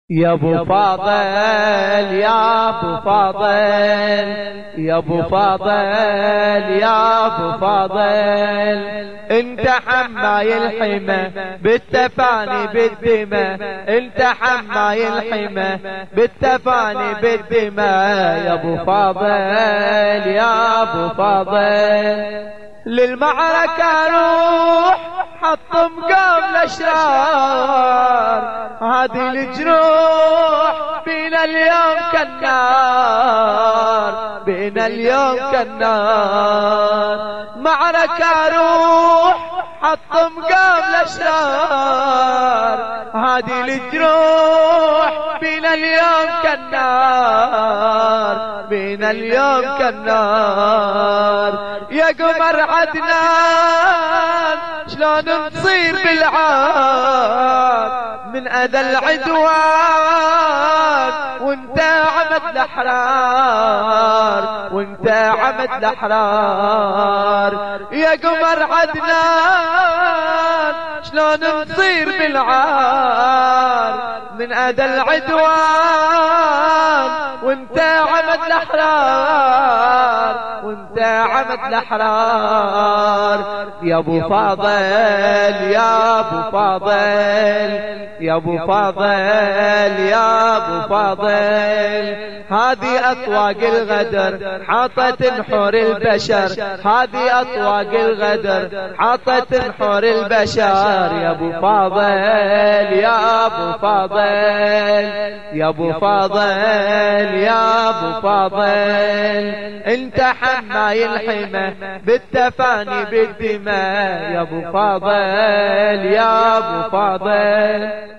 يا ابو فاضل يا ابو فاضل يا ابو فاضل يا ابو فاضل انت حماي الحمى بالتفاني بالدماء انت حماي الحمى بالتفاني بالدماء يا ابو فاضل يا ابو فاضل للمعركة روح حطم قام الاشرار هذه الجروح بينا اليوم كالنار بينا اليوم كالنار معركة روح حطم قام الاشرار هذه الجروح بينا اليوم كالنار بينا اليوم كالنار يا قمر عدنان شلون نصير بالعار من اذى العدوان وانت عمد الاحرار وانت عمد الاحرار يا قمر عدنان شلون نصير بالعار من اذى العدوان وانت عمد الاحرار وانت عمد الاحرار يا ابو فاضل يا ابو فاضل يا ابو فاضل يا ابو فاضل هذه اطواق الغدر حاطت نحور البشر هذه اطواق الغدر حاطت نحور البشر يا ابو فاضل يا ابو فاضل يا ابو فاضل يا ابو فاضل انت حماي الحمى بالتفاني بالدماء يا ابو فاضل يا ابو فاضل